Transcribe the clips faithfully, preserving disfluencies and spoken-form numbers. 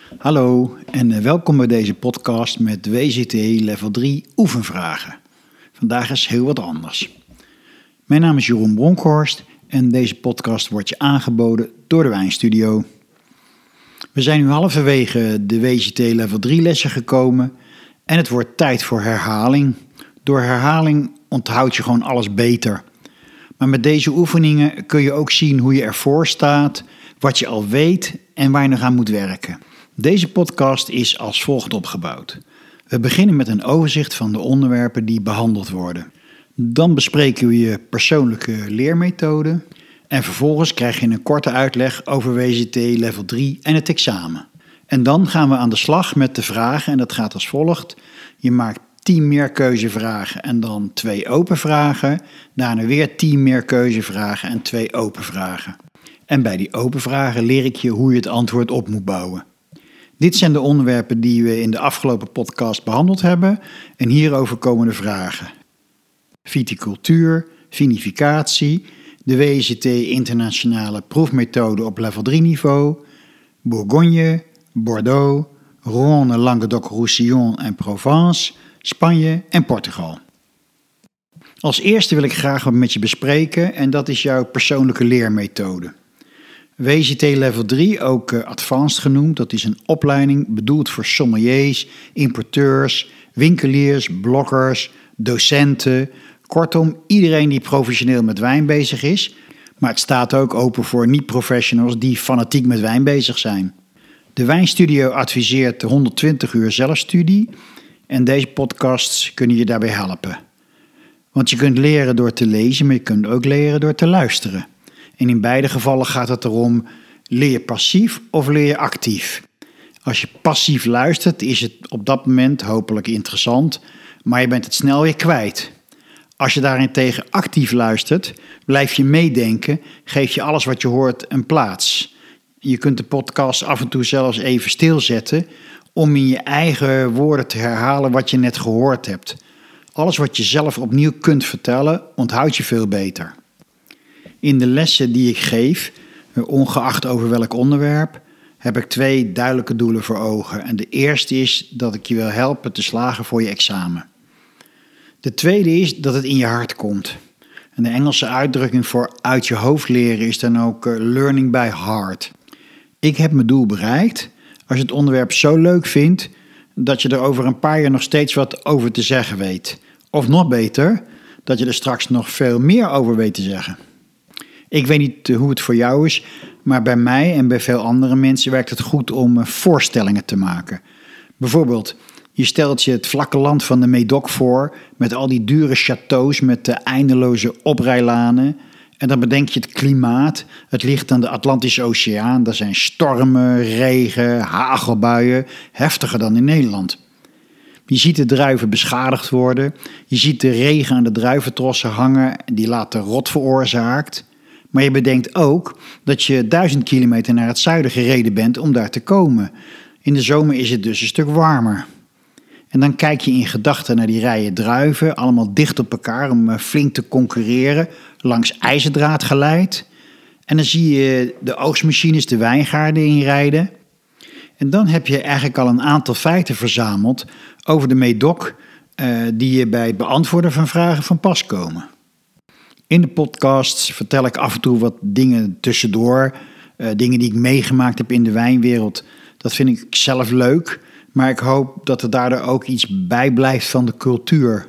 Hallo en welkom bij deze podcast met W C T Level drie oefenvragen. Vandaag is heel wat anders. Mijn naam is Jeroen Bronkhorst en deze podcast wordt je aangeboden door de Wijnstudio. We zijn nu halverwege de W C T Level drie lessen gekomen en het wordt tijd voor herhaling. Door herhaling onthoud je gewoon alles beter. Maar met deze oefeningen kun je ook zien hoe je ervoor staat, wat je al weet en waar je nog aan moet werken. Deze podcast is als volgt opgebouwd. We beginnen met een overzicht van de onderwerpen die behandeld worden. Dan bespreken we je persoonlijke leermethode. En vervolgens krijg je een korte uitleg over W C T Level drie en het examen. En dan gaan we aan de slag met de vragen en dat gaat als volgt. Je maakt tien meerkeuzevragen en dan twee open vragen. Daarna weer tien meerkeuzevragen en twee open vragen. En bij die open vragen leer ik je hoe je het antwoord op moet bouwen. Dit zijn de onderwerpen die we in de afgelopen podcast behandeld hebben en hierover komen de vragen. Viticultuur, vinificatie, de W C T internationale proefmethode op level drie niveau, Bourgogne, Bordeaux, Rhône, Languedoc-Roussillon en Provence, Spanje en Portugal. Als eerste wil ik graag wat met je bespreken en dat is jouw persoonlijke leermethode. W C T Level drie, ook uh, Advanced genoemd, dat is een opleiding bedoeld voor sommeliers, importeurs, winkeliers, bloggers, docenten. Kortom, iedereen die professioneel met wijn bezig is. Maar het staat ook open voor niet-professionals die fanatiek met wijn bezig zijn. De Wijnstudio adviseert honderdtwintig uur zelfstudie en deze podcasts kunnen je daarbij helpen. Want je kunt leren door te lezen, maar je kunt ook leren door te luisteren. En in beide gevallen gaat het erom, leer je passief of leer je actief? Als je passief luistert is het op dat moment hopelijk interessant, maar je bent het snel weer kwijt. Als je daarentegen actief luistert, blijf je meedenken, geef je alles wat je hoort een plaats. Je kunt de podcast af en toe zelfs even stilzetten om in je eigen woorden te herhalen wat je net gehoord hebt. Alles wat je zelf opnieuw kunt vertellen, onthoud je veel beter. In de lessen die ik geef, ongeacht over welk onderwerp, heb ik twee duidelijke doelen voor ogen. En de eerste is dat ik je wil helpen te slagen voor je examen. De tweede is dat het in je hart komt. En de Engelse uitdrukking voor uit je hoofd leren is dan ook uh, learning by heart. Ik heb mijn doel bereikt als je het onderwerp zo leuk vindt dat je er over een paar jaar nog steeds wat over te zeggen weet. Of nog beter, dat je er straks nog veel meer over weet te zeggen. Ik weet niet hoe het voor jou is, maar bij mij en bij veel andere mensen werkt het goed om voorstellingen te maken. Bijvoorbeeld, je stelt je het vlakke land van de Médoc voor met al die dure châteaus met de eindeloze oprijlanen. En dan bedenk je het klimaat. Het ligt aan de Atlantische Oceaan. Er zijn stormen, regen, hagelbuien, heftiger dan in Nederland. Je ziet de druiven beschadigd worden. Je ziet de regen aan de druiventrossen hangen die later rot veroorzaakt. Maar je bedenkt ook dat je duizend kilometer naar het zuiden gereden bent om daar te komen. In de zomer is het dus een stuk warmer. En dan kijk je in gedachten naar die rijen druiven, allemaal dicht op elkaar om flink te concurreren, langs ijzerdraad geleid. En dan zie je de oogstmachines de wijngaarden inrijden. En dan heb je eigenlijk al een aantal feiten verzameld over de Médoc uh, die je bij het beantwoorden van vragen van pas komen. In de podcasts vertel ik af en toe wat dingen tussendoor, uh, dingen die ik meegemaakt heb in de wijnwereld. Dat vind ik zelf leuk, maar ik hoop dat er daardoor ook iets bij blijft van de cultuur.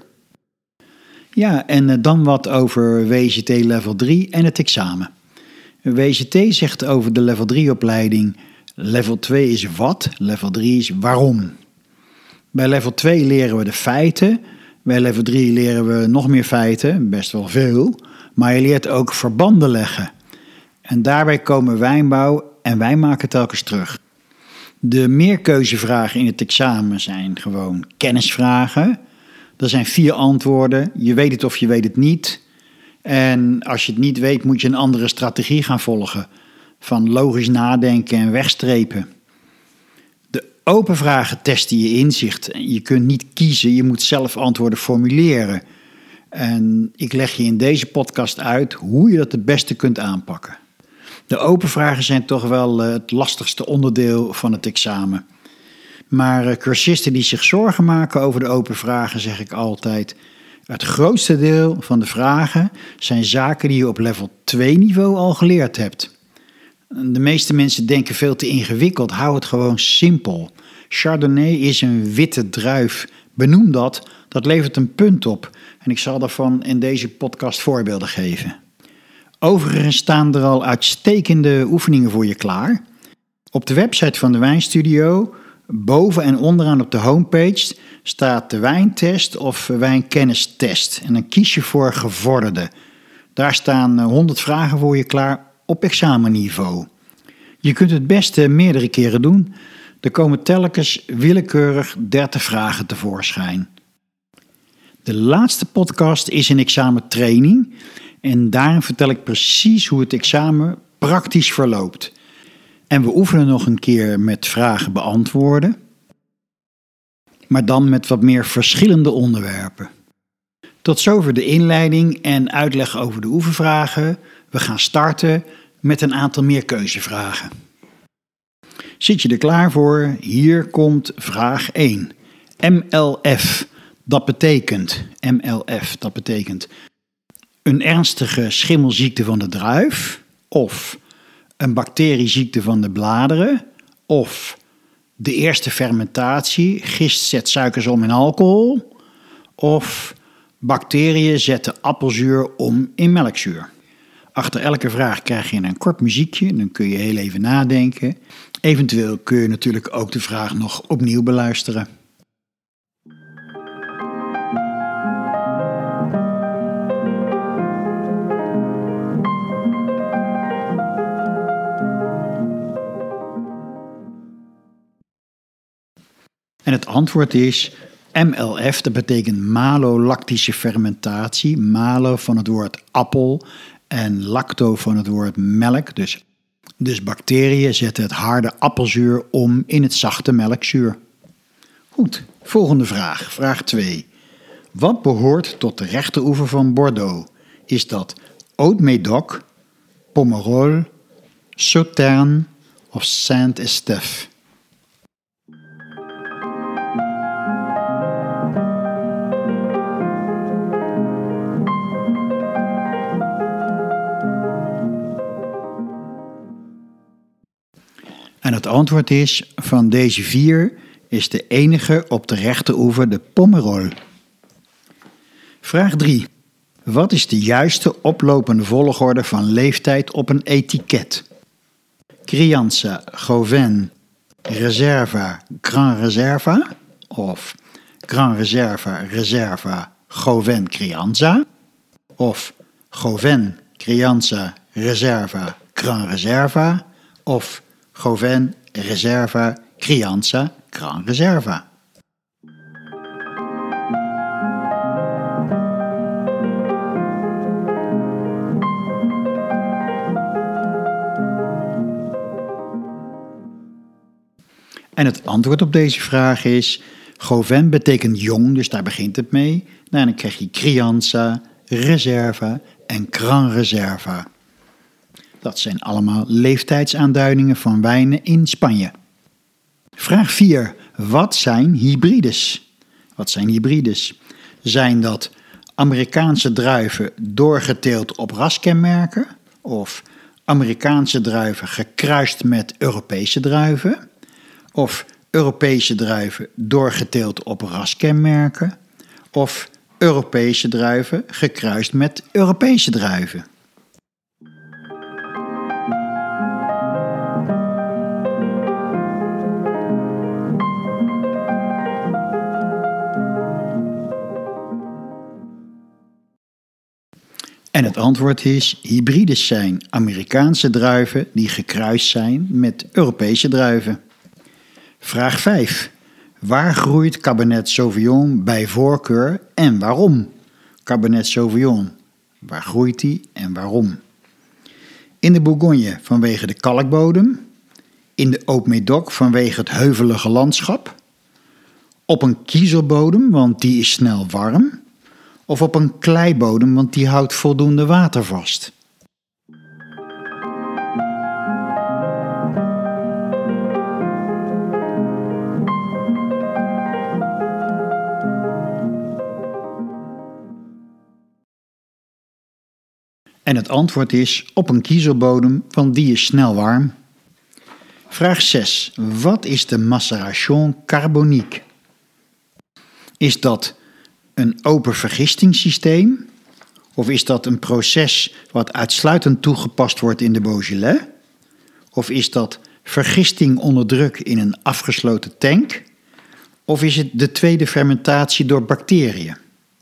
Ja, en uh, dan wat over W C T Level drie en het examen. W C T zegt over de Level drie opleiding, Level twee is wat, Level drie is waarom. Bij Level twee leren we de feiten. Bij Level drie leren we nog meer feiten, best wel veel. Maar je leert ook verbanden leggen. En daarbij komen wijnbouw en wijnmaken telkens terug. De meerkeuzevragen in het examen zijn gewoon kennisvragen. Er zijn vier antwoorden. Je weet het of je weet het niet. En als je het niet weet, moet je een andere strategie gaan volgen. Van logisch nadenken en wegstrepen. De open vragen testen je inzicht. Je kunt niet kiezen, je moet zelf antwoorden formuleren. En ik leg je in deze podcast uit hoe je dat het beste kunt aanpakken. De open vragen zijn toch wel uh, het lastigste onderdeel van het examen. Maar uh, cursisten die zich zorgen maken over de open vragen, zeg ik altijd: het grootste deel van de vragen zijn zaken die je op level twee niveau al geleerd hebt. De meeste mensen denken veel te ingewikkeld, hou het gewoon simpel. Chardonnay is een witte druif. Benoem dat, dat levert een punt op. En ik zal daarvan in deze podcast voorbeelden geven. Overigens staan er al uitstekende oefeningen voor je klaar. Op de website van de Wijnstudio, boven en onderaan op de homepage, staat de wijntest of wijnkennistest. En dan kies je voor gevorderde. Daar staan honderd vragen voor je klaar op examenniveau. Je kunt het beste meerdere keren doen. Er komen telkens willekeurig dertig vragen tevoorschijn. De laatste podcast is een examentraining en daarin vertel ik precies hoe het examen praktisch verloopt. En we oefenen nog een keer met vragen beantwoorden, maar dan met wat meer verschillende onderwerpen. Tot zover de inleiding en uitleg over de oefenvragen. We gaan starten met een aantal meerkeuzevragen. Zit je er klaar voor? Hier komt vraag één. M L F, dat betekent, M L F, dat betekent een ernstige schimmelziekte van de druif, of een bacterieziekte van de bladeren, of de eerste fermentatie, gist zet suikers om in alcohol, of bacteriën zetten appelzuur om in melkzuur. Achter elke vraag krijg je een kort muziekje, dan kun je heel even nadenken. Eventueel kun je natuurlijk ook de vraag nog opnieuw beluisteren. En het antwoord is M L F, dat betekent malolactische fermentatie. Malo van het woord appel en lacto van het woord melk. Dus, dus bacteriën zetten het harde appelzuur om in het zachte melkzuur. Goed, volgende vraag. Vraag twee. Wat behoort tot de rechteroever van Bordeaux? Is dat Haut-Médoc, Pomerol, Sauternes of Saint-Estèphe? En het antwoord is, van deze vier is de enige op de rechteroever de Pomerol. Vraag drie. Wat is de juiste oplopende volgorde van leeftijd op een etiket? Crianza, Gauvain, Reserva, Grand Reserva of Grand Reserva, Reserva, Gauvain, Crianza of Gauvain, Crianza, Reserva, Grand Reserva of Gauvain, Reserva, Crianza, Grand Reserva. En het antwoord op deze vraag is: Gauvain betekent jong, dus daar begint het mee. Nou, dan krijg je Crianza, Reserva en Grand Reserva. Dat zijn allemaal leeftijdsaanduidingen van wijnen in Spanje. Vraag vier. Wat zijn hybrides? Wat zijn hybrides? Zijn dat Amerikaanse druiven doorgeteeld op raskenmerken? Of Amerikaanse druiven gekruist met Europese druiven? Of Europese druiven doorgeteeld op raskenmerken? Of Europese druiven gekruist met Europese druiven? En het antwoord is: hybrides zijn Amerikaanse druiven die gekruist zijn met Europese druiven. Vraag vijf. Waar groeit Cabernet Sauvignon bij voorkeur en waarom? Cabernet Sauvignon, waar groeit die en waarom? In de Bourgogne vanwege de kalkbodem. In de Haut-Médoc vanwege het heuvelige landschap. Op een kiezelbodem, want die is snel warm. Of op een kleibodem, want die houdt voldoende water vast. En het antwoord is op een kiezelbodem, want die is snel warm. Vraag zes. Wat is de maceration carbonique? Is dat een open vergistingssysteem? Of is dat een proces wat uitsluitend toegepast wordt in de Beaujolais? Of is dat vergisting onder druk in een afgesloten tank? Of is het de tweede fermentatie door bacteriën?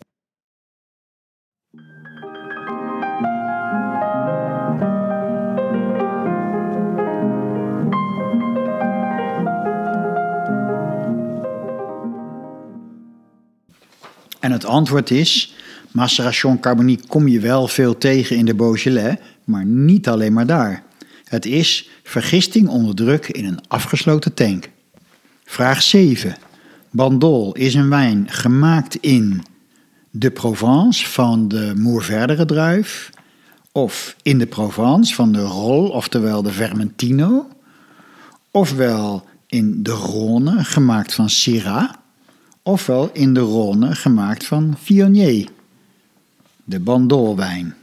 En het antwoord is, maceration carbonique kom je wel veel tegen in de Beaujolais, maar niet alleen maar daar. Het is vergisting onder druk in een afgesloten tank. Vraag zeven. Bandol is een wijn gemaakt in de Provence van de Mourvèdre druif, of in de Provence van de Rolle, oftewel de Vermentino, ofwel in de Rhône gemaakt van Syrah, ofwel in de Rhône gemaakt van Viognier, de Bandol-wijn.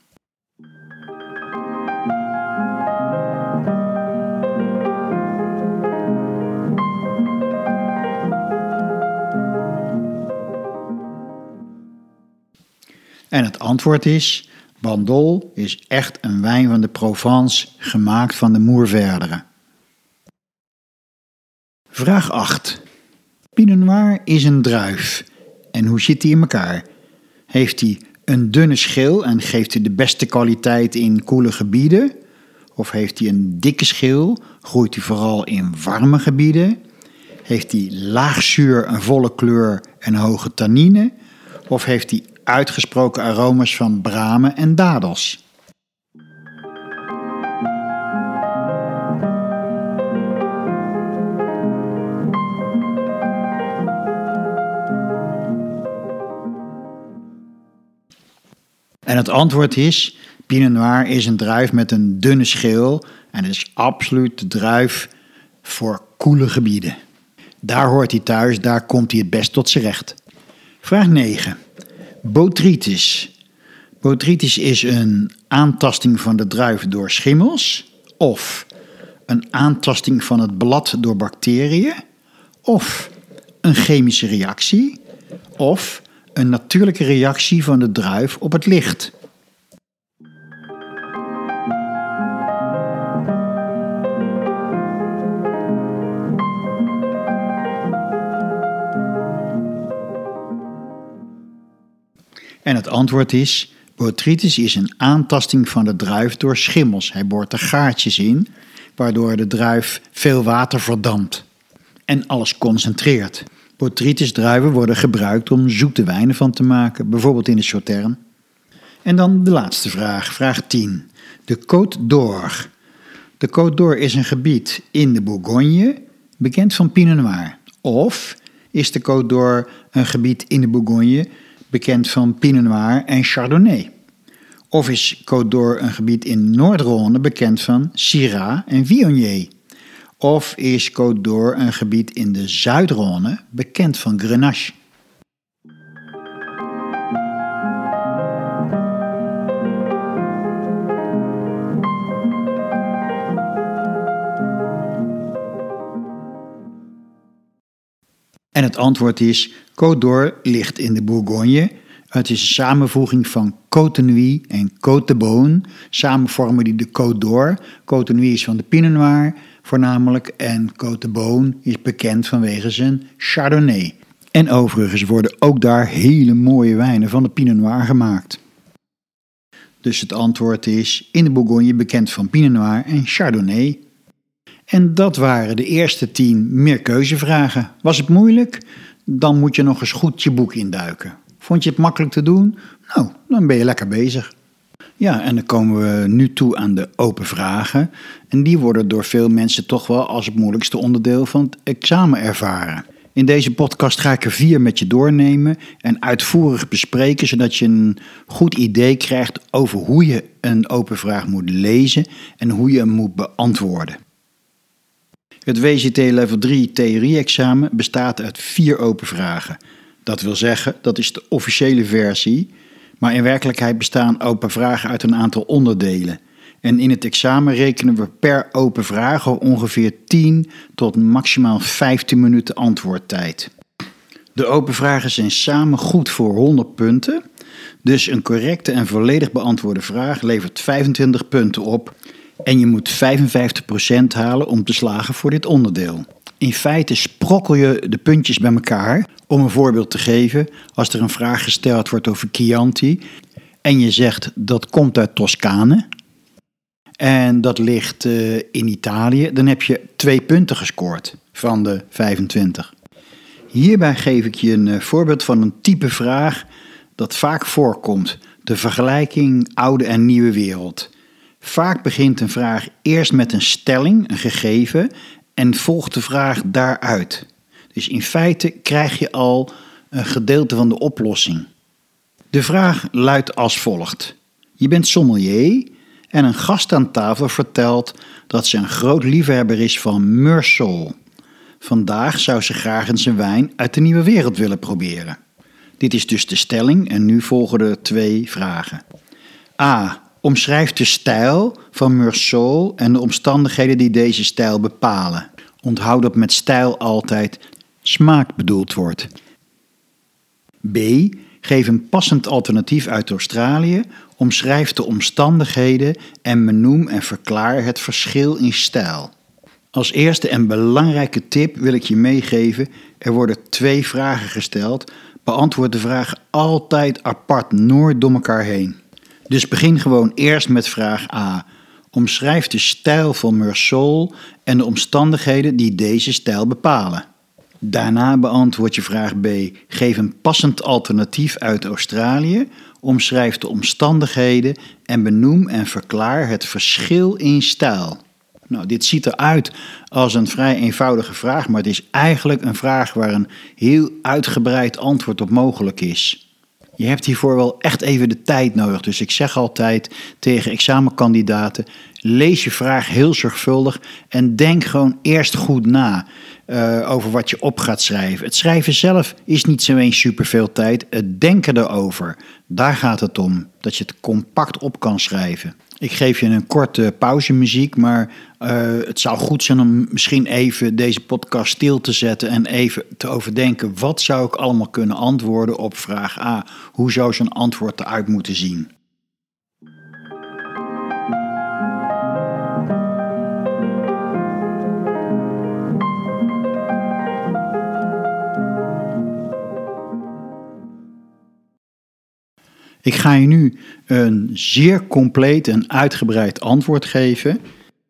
En het antwoord is, Bandol is echt een wijn van de Provence gemaakt van de Mourvèdre. Vraag acht. Pinot Noir is een druif. En hoe zit die in elkaar? Heeft hij een dunne schil en geeft hij de beste kwaliteit in koele gebieden? Of heeft hij een dikke schil, groeit hij vooral in warme gebieden? Heeft hij laag zuur, een volle kleur en hoge tannine? Of heeft hij uitgesproken aroma's van bramen en dadels? En het antwoord is, Pinot Noir is een druif met een dunne schil en het is absoluut de druif voor koele gebieden. Daar hoort hij thuis, daar komt hij het best tot zijn recht. Vraag negen. Botrytis. Botrytis is een aantasting van de druif door schimmels, of een aantasting van het blad door bacteriën, of een chemische reactie, of een natuurlijke reactie van de druif op het licht. En het antwoord is, botrytis is een aantasting van de druif door schimmels. Hij boort er gaatjes in, waardoor de druif veel water verdampt en alles concentreert. Botrytis druiven worden gebruikt om zoete wijnen van te maken, bijvoorbeeld in de Sauternes. En dan de laatste vraag, vraag tien. De Côte d'Or. De Côte d'Or is een gebied in de Bourgogne, bekend van Pinot Noir. Of is de Côte d'Or een gebied in de Bourgogne, bekend van Pinot Noir en Chardonnay? Of is Côte d'Or een gebied in Noord-Rhône, bekend van Syrah en Viognier? Of is Côte d'Or een gebied in de Zuid-Rhône, bekend van Grenache? En het antwoord is, Côte d'Or ligt in de Bourgogne. Het is een samenvoeging van Côte Nuit en Côte de Beaune. Samen vormen die de Côte d'Or. Côte Nuit is van de Pinot Noir voornamelijk en Côte de Beaune is bekend vanwege zijn Chardonnay. En overigens worden ook daar hele mooie wijnen van de Pinot Noir gemaakt. Dus het antwoord is in de Bourgogne bekend van Pinot Noir en Chardonnay. En dat waren de eerste tien meerkeuzevragen. Was het moeilijk? Dan moet je nog eens goed je boek induiken. Vond je het makkelijk te doen? Nou, dan ben je lekker bezig. Ja, en dan komen we nu toe aan de open vragen. En die worden door veel mensen toch wel als het moeilijkste onderdeel van het examen ervaren. In deze podcast ga ik er vier met je doornemen en uitvoerig bespreken, zodat je een goed idee krijgt over hoe je een open vraag moet lezen en hoe je hem moet beantwoorden. Het W C T Level drie theorie-examen bestaat uit vier open vragen. Dat wil zeggen, dat is de officiële versie. Maar in werkelijkheid bestaan open vragen uit een aantal onderdelen. En in het examen rekenen we per open vraag ongeveer tien tot maximaal vijftien minuten antwoordtijd. De open vragen zijn samen goed voor honderd punten. Dus een correcte en volledig beantwoorde vraag levert vijfentwintig punten op. En je moet vijfenvijftig procent halen om te slagen voor dit onderdeel. In feite sprokkel je de puntjes bij elkaar. Om een voorbeeld te geven, als er een vraag gesteld wordt over Chianti en je zegt dat komt uit Toscane en dat ligt uh, in Italië, dan heb je twee punten gescoord van de vijfentwintig. Hierbij geef ik je een uh, voorbeeld van een type vraag dat vaak voorkomt, de vergelijking oude en nieuwe wereld. Vaak begint een vraag eerst met een stelling, een gegeven, en volgt de vraag daaruit. Dus in feite krijg je al een gedeelte van de oplossing. De vraag luidt als volgt. Je bent sommelier en een gast aan tafel vertelt dat ze een groot liefhebber is van Meursault. Vandaag zou ze graag eens een wijn uit de nieuwe wereld willen proberen. Dit is dus de stelling en nu volgen er twee vragen. A. Omschrijf de stijl van Meursault en de omstandigheden die deze stijl bepalen. Onthoud dat met stijl altijd smaak bedoeld wordt. B. Geef een passend alternatief uit Australië, omschrijf de omstandigheden en benoem en verklaar het verschil in stijl. Als eerste en belangrijke tip wil ik je meegeven, er worden twee vragen gesteld. Beantwoord de vraag altijd apart, nooit door elkaar heen. Dus begin gewoon eerst met vraag A. Omschrijf de stijl van Meursault en de omstandigheden die deze stijl bepalen. Daarna beantwoord je vraag B. Geef een passend alternatief uit Australië, omschrijf de omstandigheden en benoem en verklaar het verschil in stijl. Nou, dit ziet eruit als een vrij eenvoudige vraag, maar het is eigenlijk een vraag waar een heel uitgebreid antwoord op mogelijk is. Je hebt hiervoor wel echt even de tijd nodig, dus ik zeg altijd tegen examenkandidaten, lees je vraag heel zorgvuldig en denk gewoon eerst goed na uh, over wat je op gaat schrijven. Het schrijven zelf is niet zo eens superveel tijd, het denken erover, daar gaat het om, dat je het compact op kan schrijven. Ik geef je een korte pauzemuziek, maar uh, het zou goed zijn om misschien even deze podcast stil te zetten en even te overdenken, wat zou ik allemaal kunnen antwoorden op vraag A? Hoe zou zo'n antwoord eruit moeten zien? Ik ga je nu een zeer compleet en uitgebreid antwoord geven,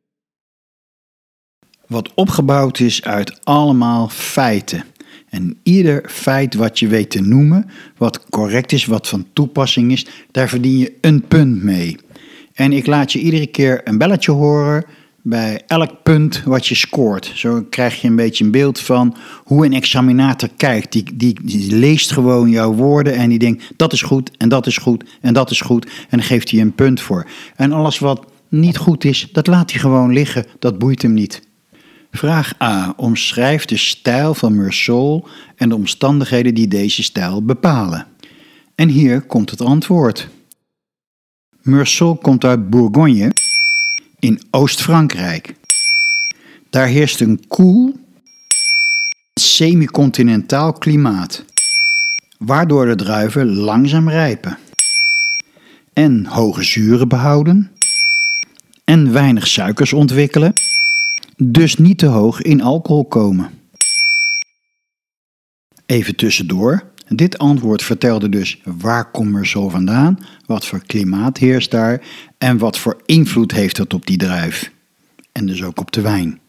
wat opgebouwd is uit allemaal feiten. En ieder feit wat je weet te noemen, wat correct is, wat van toepassing is, daar verdien je een punt mee. En ik laat je iedere keer een belletje horen bij elk punt wat je scoort. Zo krijg je een beetje een beeld van hoe een examinator kijkt. Die, die, die leest gewoon jouw woorden en die denkt dat is goed en dat is goed en dat is goed. En dan geeft hij een punt voor. En alles wat niet goed is, dat laat hij gewoon liggen. Dat boeit hem niet. Vraag A. Omschrijf de stijl van Meursault en de omstandigheden die deze stijl bepalen. En hier komt het antwoord. Meursault komt uit Bourgogne in Oost-Frankrijk. Daar heerst een koel, semi-continentaal klimaat, waardoor de druiven langzaam rijpen en hoge zuren behouden en weinig suikers ontwikkelen, dus niet te hoog in alcohol komen. Even tussendoor, dit antwoord vertelde dus waar komt Meursault vandaan, wat voor klimaat heerst daar en wat voor invloed heeft dat op die druif. En dus ook op de wijn.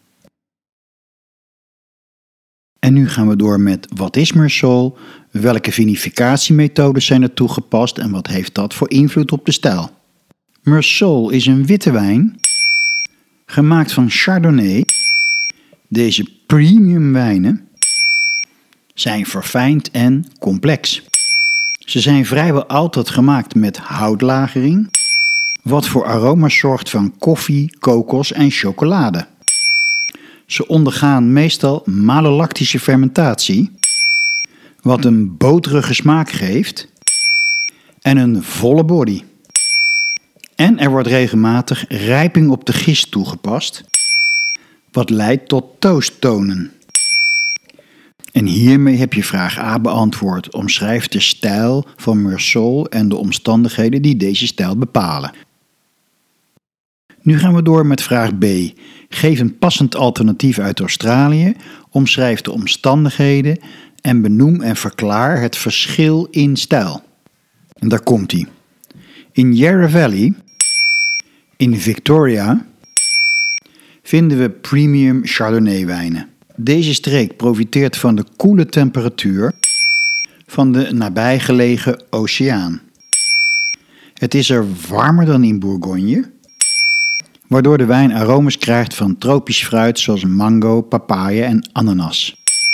En nu gaan we door met wat is Meursault, welke vinificatiemethodes zijn er toegepast en wat heeft dat voor invloed op de stijl. Meursault is een witte wijn, gemaakt van Chardonnay. Deze premium wijnen zijn verfijnd en complex. Ze zijn vrijwel altijd gemaakt met houtlagering, wat voor aroma's zorgt van koffie, kokos en chocolade. Ze ondergaan meestal malolactische fermentatie, wat een boterige smaak geeft. en een volle body. En er wordt regelmatig rijping op de gist toegepast, wat leidt tot toasttonen. En hiermee heb je vraag A beantwoord. Omschrijf de stijl van Meursault en de omstandigheden die deze stijl bepalen. Nu gaan we door met vraag B. Geef een passend alternatief uit Australië, omschrijf de omstandigheden en benoem en verklaar het verschil in stijl. En daar komt ie. In Yarra Valley, in Victoria, vinden we premium Chardonnay wijnen. Deze streek profiteert van de koele temperatuur van de nabijgelegen oceaan. Het is er warmer dan in Bourgogne, waardoor de wijn aromas krijgt van tropisch fruit zoals mango, papaya en ananas.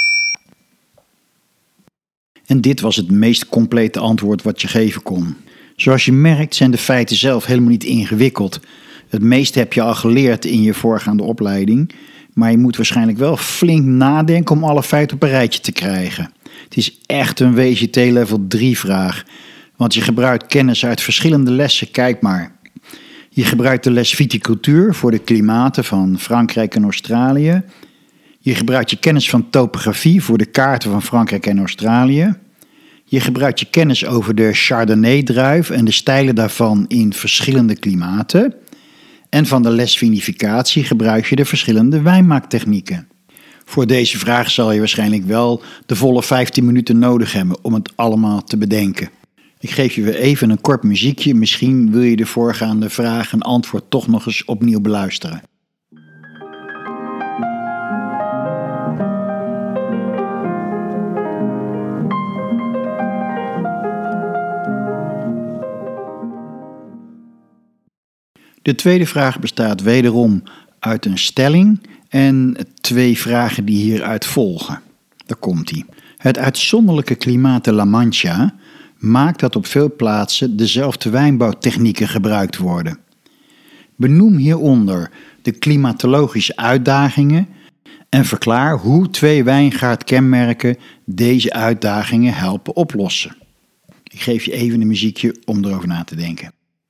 En dit was het meest complete antwoord wat je geven kon. Zoals je merkt zijn de feiten zelf helemaal niet ingewikkeld. Het meeste heb je al geleerd in je voorgaande opleiding, maar je moet waarschijnlijk wel flink nadenken om alle feiten op een rijtje te krijgen. Het is echt een W G T level drie vraag, want je gebruikt kennis uit verschillende lessen, kijk maar. Je gebruikt de les viticultuur voor de klimaten van Frankrijk en Australië. Je gebruikt je kennis van topografie voor de kaarten van Frankrijk en Australië. Je gebruikt je kennis over de Chardonnay-druif en de stijlen daarvan in verschillende klimaten. En van de les vinificatie gebruik je de verschillende wijnmaaktechnieken. Voor deze vraag zal je waarschijnlijk wel de volle vijftien minuten nodig hebben om het allemaal te bedenken. Ik geef je weer even een kort muziekje. Misschien wil je de voorgaande vraag en antwoord toch nog eens opnieuw beluisteren. De tweede vraag bestaat wederom uit een stelling en twee vragen die hieruit volgen. Daar komt ie. Het uitzonderlijke klimaat de La Mancha maakt dat op veel plaatsen dezelfde wijnbouwtechnieken gebruikt worden. Benoem hieronder de klimatologische uitdagingen en verklaar hoe twee wijngaardkenmerken deze uitdagingen helpen oplossen. Ik geef je even een muziekje om erover na te denken.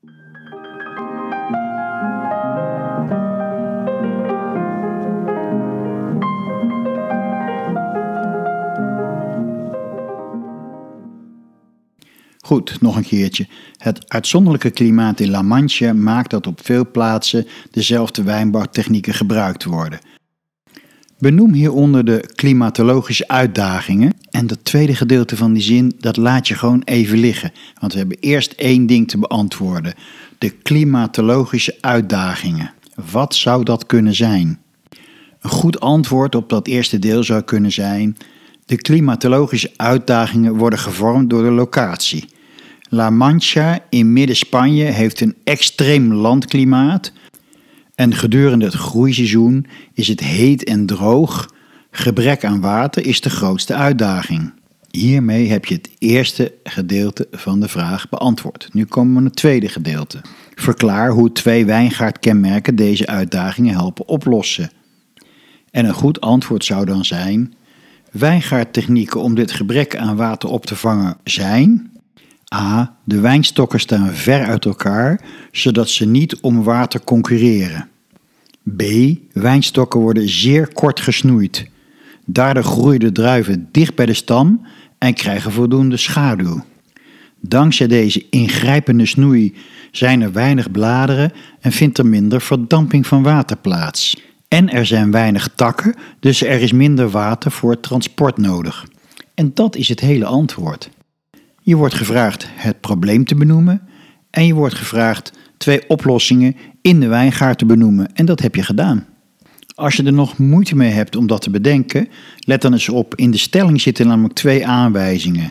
Goed, nog een keertje. Het uitzonderlijke klimaat in La Mancha maakt dat op veel plaatsen dezelfde wijnbouwtechnieken gebruikt worden. Benoem hieronder de klimatologische uitdagingen. En dat tweede gedeelte van die zin, dat laat je gewoon even liggen. Want we hebben eerst één ding te beantwoorden. De klimatologische uitdagingen. Wat zou dat kunnen zijn? Een goed antwoord op dat eerste deel zou kunnen zijn: de klimatologische uitdagingen worden gevormd door de locatie. La Mancha in Midden-Spanje heeft een extreem landklimaat en gedurende het groeiseizoen is het heet en droog. Gebrek aan water is de grootste uitdaging. Hiermee heb je het eerste gedeelte van de vraag beantwoord. Nu komen we naar het tweede gedeelte. Verklaar hoe twee wijngaardkenmerken deze uitdagingen helpen oplossen. En een goed antwoord zou dan zijn: wijngaardtechnieken om dit gebrek aan water op te vangen zijn: A. De wijnstokken staan ver uit elkaar, zodat ze niet om water concurreren. B. Wijnstokken worden zeer kort gesnoeid. Daardoor groeien de druiven dicht bij de stam en krijgen voldoende schaduw. Dankzij deze ingrijpende snoei zijn er weinig bladeren en vindt er minder verdamping van water plaats. En er zijn weinig takken, dus er is minder water voor het transport nodig. En dat is het hele antwoord. Je wordt gevraagd het probleem te benoemen en je wordt gevraagd twee oplossingen in de wijngaard te benoemen. En dat heb je gedaan. Als je er nog moeite mee hebt om dat te bedenken, let dan eens op. In de stelling zitten namelijk twee aanwijzingen.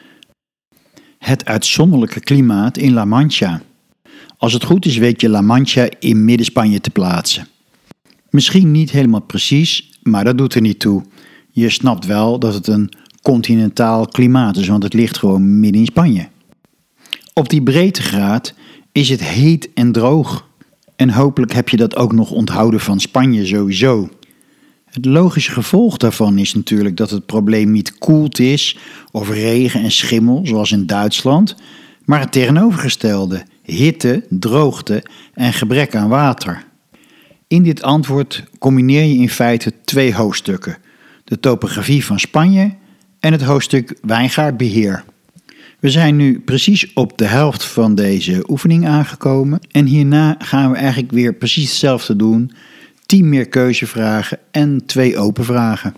Het uitzonderlijke klimaat in La Mancha. Als het goed is weet je La Mancha in Midden-Spanje te plaatsen. Misschien niet helemaal precies, maar dat doet er niet toe. Je snapt wel dat het een continentaal klimaat is, want het ligt gewoon midden in Spanje. Op die breedtegraad is het heet en droog. En hopelijk heb je dat ook nog onthouden van Spanje sowieso. Het logische gevolg daarvan is natuurlijk dat het probleem niet koelte is of regen en schimmel, zoals in Duitsland, maar het tegenovergestelde: hitte, droogte en gebrek aan water. In dit antwoord combineer je in feite twee hoofdstukken: de topografie van Spanje en het hoofdstuk wijngaardbeheer. We zijn nu precies op de helft van deze oefening aangekomen en hierna gaan we eigenlijk weer precies hetzelfde doen: tien meer keuzevragen en twee open vragen.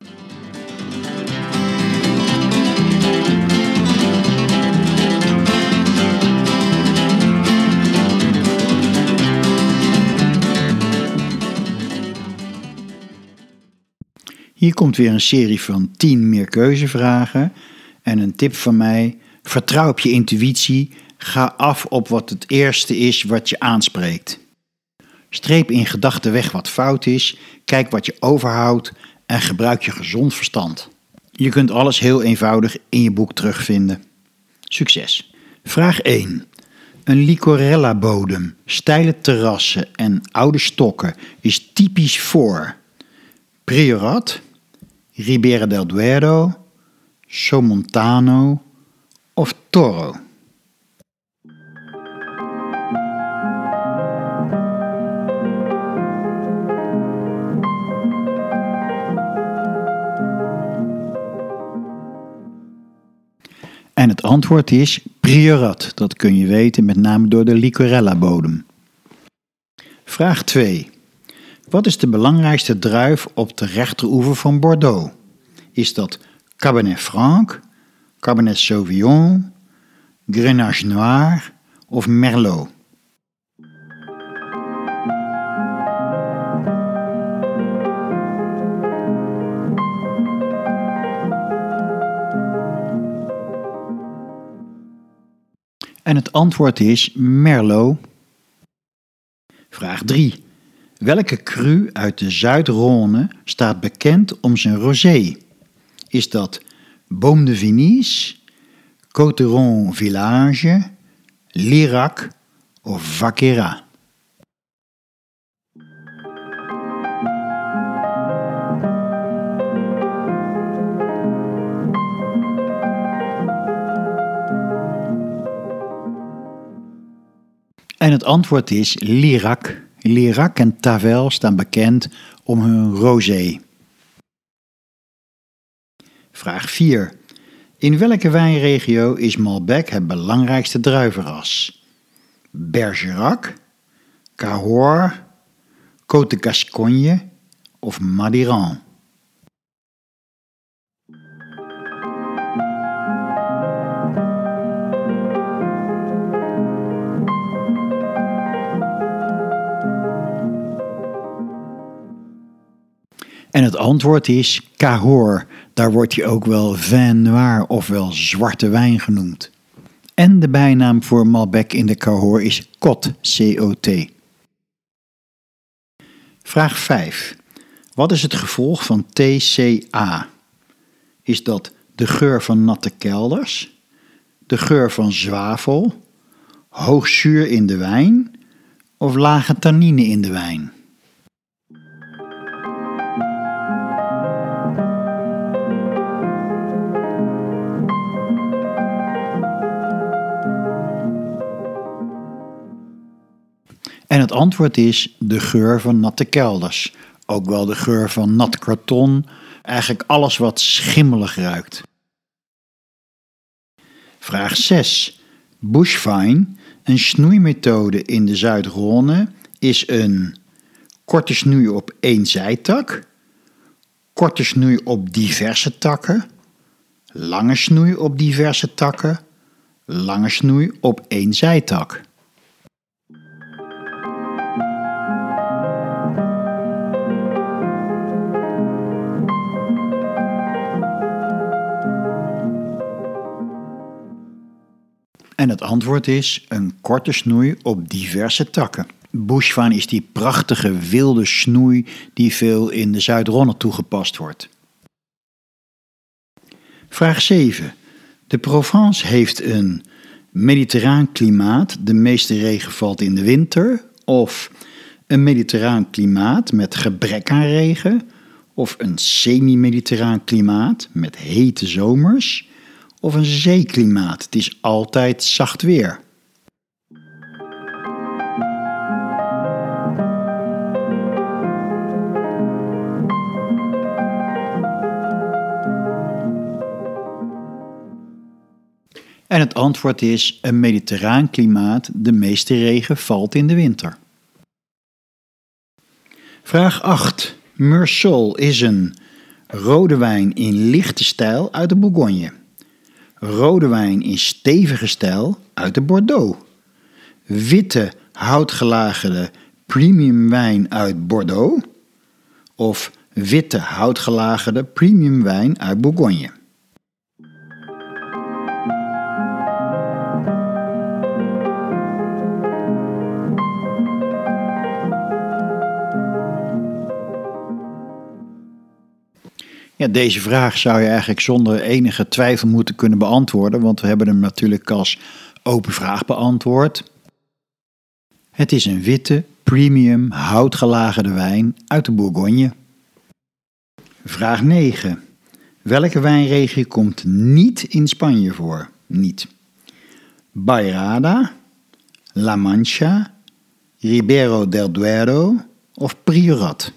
Hier komt weer een serie van tien meer keuzevragen en een tip van mij: vertrouw op je intuïtie, ga af op wat het eerste is wat je aanspreekt. Streep in gedachten weg wat fout is, kijk wat je overhoudt en gebruik je gezond verstand. Je kunt alles heel eenvoudig in je boek terugvinden. Succes! Vraag één. Een Licorella-bodem, steile terrassen en oude stokken is typisch voor Priorat, Ribera del Duero, Somontano of Toro. En het antwoord is Priorat. Dat kun je weten met name door de Licorella-bodem. Vraag twee. Wat is de belangrijkste druif op de rechteroever van Bordeaux? Is dat Cabernet Franc, Cabernet Sauvignon, Grenache Noir of Merlot? En het antwoord is Merlot. Vraag drie. Welke cru uit de Zuid-Rhône staat bekend om zijn rosé? Is dat Baume de Venise, Cotteron Village, Lirac of Vaquera? En het antwoord is Lirac. Lirac en Tavel staan bekend om hun rosé. Vraag vier. In welke wijnregio is Malbec het belangrijkste druivenras? Bergerac, Cahors, Côte de Gascogne of Madiran? En het antwoord is Cahors. Daar wordt hij ook wel vin noir ofwel zwarte wijn genoemd. En de bijnaam voor Malbec in de Cahors is Cot, C O T. Vraag vijf. Wat is het gevolg van T C A? Is dat de geur van natte kelders, de geur van zwavel, hoog zuur in de wijn of lage tannine in de wijn? En het antwoord is de geur van natte kelders. Ook wel de geur van nat karton. Eigenlijk alles wat schimmelig ruikt. Vraag zes. Bushvine, een snoeimethode in de Zuid-Rhône, is een korte snoei op één zijtak, korte snoei op diverse takken, lange snoei op diverse takken, lange snoei op één zijtak. En het antwoord is een korte snoei op diverse takken. Bushvine is die prachtige wilde snoei die veel in de Zuid-Rhône toegepast wordt. Vraag zeven. De Provence heeft een mediterraan klimaat, de meeste regen valt in de winter, of een mediterraan klimaat met gebrek aan regen, of een semi-mediterraan klimaat met hete zomers, of een zeeklimaat? Het is altijd zacht weer. En het antwoord is een mediterraan klimaat, de meeste regen valt in de winter. Vraag acht. Meursault is een rode wijn in lichte stijl uit de Bourgogne. Rode wijn in stevige stijl uit de Bordeaux. Witte houtgelagerde premium wijn uit Bordeaux. Of witte houtgelagerde premium wijn uit Bourgogne. Ja, deze vraag zou je eigenlijk zonder enige twijfel moeten kunnen beantwoorden, want we hebben hem natuurlijk als open vraag beantwoord. Het is een witte, premium, houtgelagerde wijn uit de Bourgogne. Vraag negen. Welke wijnregio komt niet in Spanje voor? Niet. Bairrada, La Mancha, Ribera del Duero of Priorat?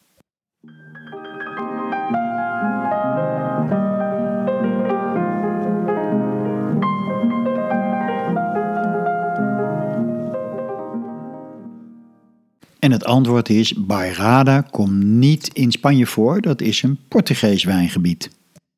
En het antwoord is, Bairrada komt niet in Spanje voor, dat is een Portugees wijngebied.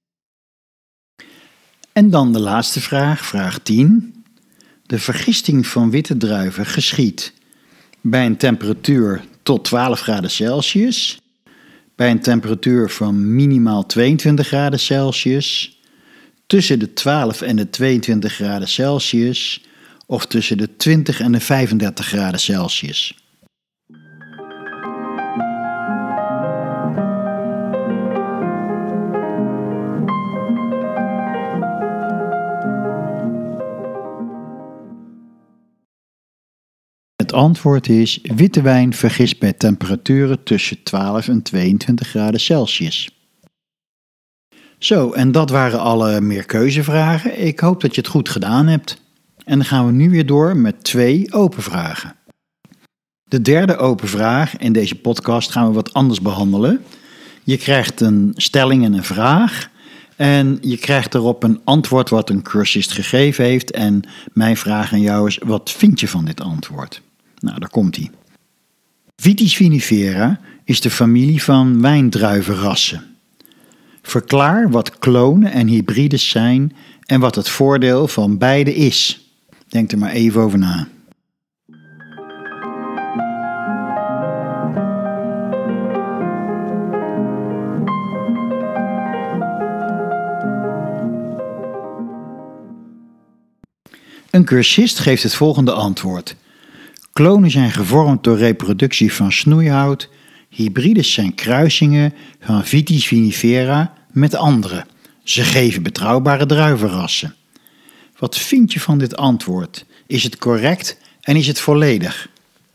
En dan de laatste vraag, vraag tien. De vergisting van witte druiven geschiedt bij een temperatuur tot twaalf graden Celsius, bij een temperatuur van minimaal tweeëntwintig graden Celsius, tussen de twaalf en de tweeëntwintig graden Celsius of tussen de twintig en de vijfendertig graden Celsius. Het antwoord is witte wijn vergist bij temperaturen tussen twaalf en tweeëntwintig graden Celsius. Zo, en dat waren alle meerkeuzevragen. Ik hoop dat je het goed gedaan hebt. En dan gaan we nu weer door met twee open vragen. De derde open vraag in deze podcast gaan we wat anders behandelen. Je krijgt een stelling en een vraag. En je krijgt erop een antwoord wat een cursist gegeven heeft. En mijn vraag aan jou is, wat vind je van dit antwoord? Nou, daar komt ie. Vitis vinifera is de familie van wijndruivenrassen. Verklaar wat klonen en hybrides zijn en wat het voordeel van beide is. Denk er maar even over na. Een cursist geeft het volgende antwoord. Klonen zijn gevormd door reproductie van snoeihout. Hybrides zijn kruisingen van Vitis vinifera met andere. Ze geven betrouwbare druivenrassen. Wat vind je van dit antwoord? Is het correct en is het volledig?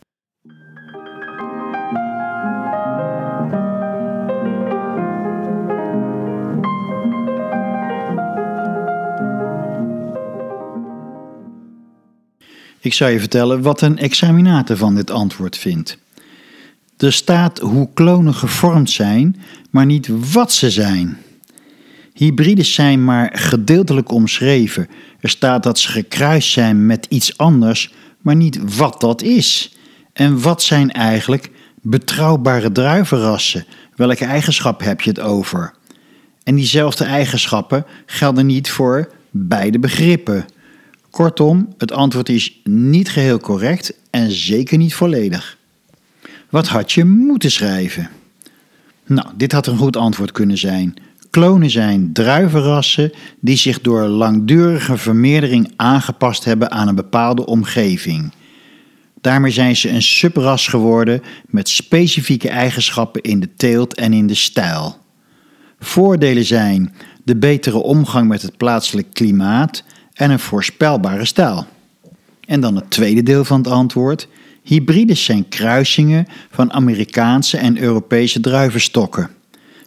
Ik zal je vertellen wat een examinator van dit antwoord vindt. Er staat hoe klonen gevormd zijn, maar niet wat ze zijn. Hybrides zijn maar gedeeltelijk omschreven. Er staat dat ze gekruist zijn met iets anders, maar niet wat dat is. En wat zijn eigenlijk betrouwbare druivenrassen? Welke eigenschappen heb je het over? En diezelfde eigenschappen gelden niet voor beide begrippen. Kortom, het antwoord is niet geheel correct en zeker niet volledig. Wat had je moeten schrijven? Nou, dit had een goed antwoord kunnen zijn. Klonen zijn druivenrassen die zich door langdurige vermeerdering aangepast hebben aan een bepaalde omgeving. Daarmee zijn ze een subras geworden met specifieke eigenschappen in de teelt en in de stijl. Voordelen zijn de betere omgang met het plaatselijk klimaat en een voorspelbare stijl. En dan het tweede deel van het antwoord. Hybrides zijn kruisingen van Amerikaanse en Europese druivenstokken.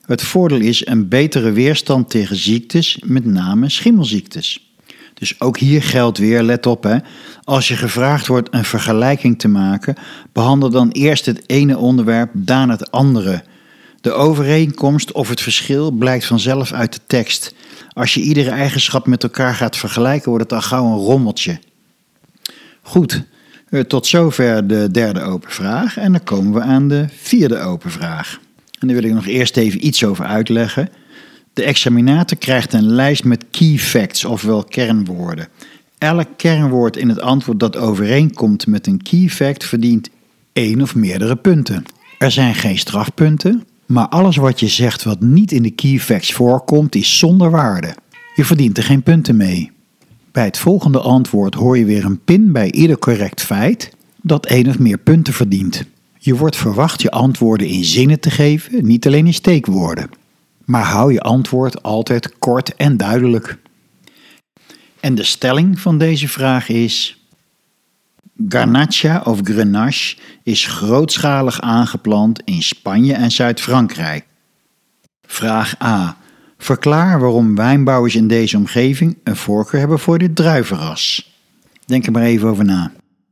Het voordeel is een betere weerstand tegen ziektes, met name schimmelziektes. Dus ook hier geldt weer, let op hè, als je gevraagd wordt een vergelijking te maken, behandel dan eerst het ene onderwerp, daarna het andere. De overeenkomst of het verschil blijkt vanzelf uit de tekst. Als je iedere eigenschap met elkaar gaat vergelijken, wordt het al gauw een rommeltje. Goed, tot zover de derde open vraag en dan komen we aan de vierde open vraag. En daar wil ik nog eerst even iets over uitleggen. De examinator krijgt een lijst met key facts, ofwel kernwoorden. Elk kernwoord in het antwoord dat overeenkomt met een key fact verdient één of meerdere punten. Er zijn geen strafpunten, maar alles wat je zegt wat niet in de key facts voorkomt is zonder waarde. Je verdient er geen punten mee. Bij het volgende antwoord hoor je weer een pin bij ieder correct feit dat één of meer punten verdient. Je wordt verwacht je antwoorden in zinnen te geven, niet alleen in steekwoorden. Maar hou je antwoord altijd kort en duidelijk. En de stelling van deze vraag is: Garnacha of Grenache is grootschalig aangeplant in Spanje en Zuid-Frankrijk. Vraag A. Verklaar waarom wijnbouwers in deze omgeving een voorkeur hebben voor dit druivenras. Denk er maar even over na.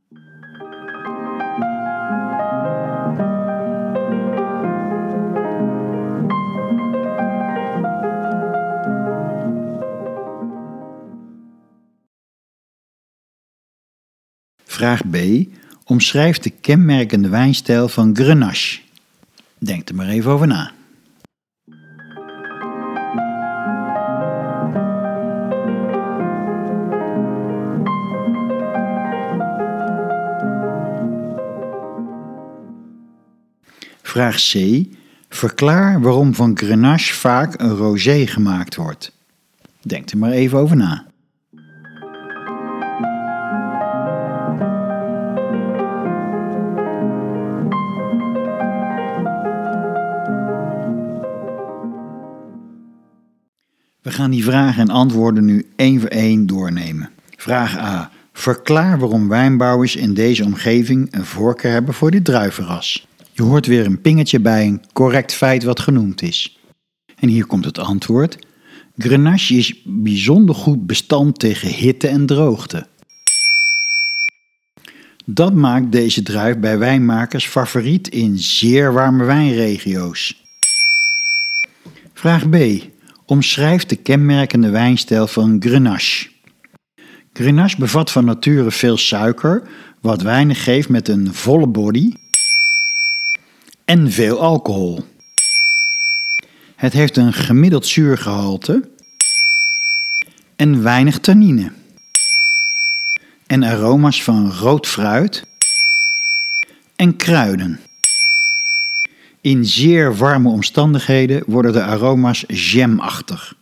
Vraag B. Omschrijf de kenmerkende wijnstijl van Grenache. Denk er maar even over na. Vraag C. Verklaar waarom van Grenache vaak een rosé gemaakt wordt. Denk er maar even over na. We gaan die vragen en antwoorden nu één voor één doornemen. Vraag A. Verklaar waarom wijnbouwers in deze omgeving een voorkeur hebben voor dit druivenras. Je hoort weer een pingetje bij een correct feit wat genoemd is. En hier komt het antwoord. Grenache is bijzonder goed bestand tegen hitte en droogte. Dat maakt deze druif bij wijnmakers favoriet in zeer warme wijnregio's. Vraag B. Omschrijf de kenmerkende wijnstijl van Grenache. Grenache bevat van nature veel suiker, wat wijnen geeft met een volle body en veel alcohol. Het heeft een gemiddeld zuurgehalte en weinig tannine. En aroma's van rood fruit en kruiden. In zeer warme omstandigheden worden de aroma's jamachtig.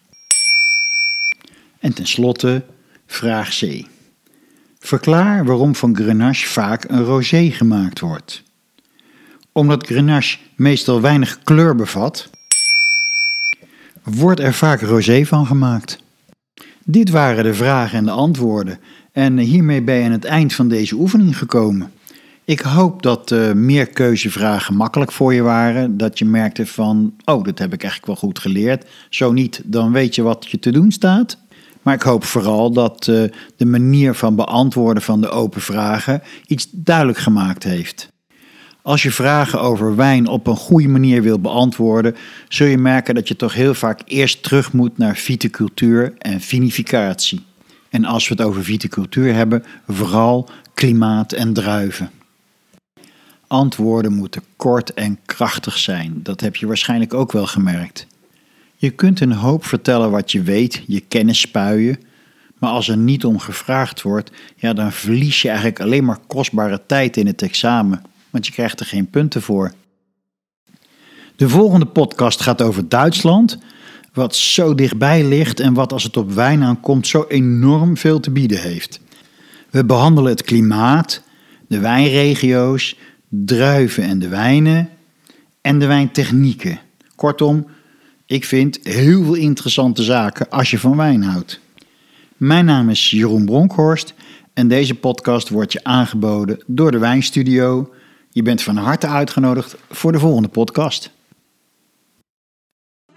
En tenslotte vraag C. Verklaar waarom van Grenache vaak een rosé gemaakt wordt. Omdat Grenache meestal weinig kleur bevat, wordt er vaak rosé van gemaakt. Dit waren de vragen en de antwoorden en hiermee ben je aan het eind van deze oefening gekomen. Ik hoop dat uh, meer keuzevragen makkelijk voor je waren, dat je merkte van, oh, dat heb ik eigenlijk wel goed geleerd. Zo niet, dan weet je wat je te doen staat. Maar ik hoop vooral dat uh, de manier van beantwoorden van de open vragen iets duidelijk gemaakt heeft. Als je vragen over wijn op een goede manier wil beantwoorden, zul je merken dat je toch heel vaak eerst terug moet naar viticultuur en vinificatie. En als we het over viticultuur hebben, vooral klimaat en druiven. Antwoorden moeten kort en krachtig zijn, dat heb je waarschijnlijk ook wel gemerkt. Je kunt een hoop vertellen wat je weet, je kennis spuien, maar als er niet om gevraagd wordt, ja, dan verlies je eigenlijk alleen maar kostbare tijd in het examen, want je krijgt er geen punten voor. De volgende podcast gaat over Duitsland, wat zo dichtbij ligt en wat als het op wijn aankomt zo enorm veel te bieden heeft. We behandelen het klimaat, de wijnregio's, druiven en de wijnen en de wijntechnieken. Kortom, ik vind heel veel interessante zaken als je van wijn houdt. Mijn naam is Jeroen Bronkhorst en deze podcast wordt je aangeboden door de Wijnstudio. Je bent van harte uitgenodigd voor de volgende podcast.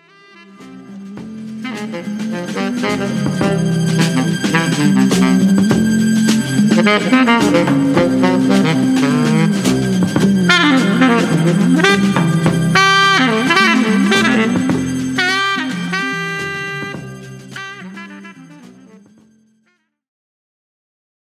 Thank you.